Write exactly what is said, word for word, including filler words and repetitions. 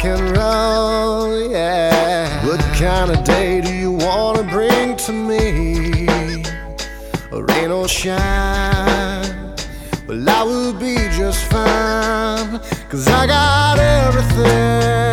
and roll, yeah. What kind of day do you wanna bring to me? Rain or shine, well, I will be just fine, 'cause I got everything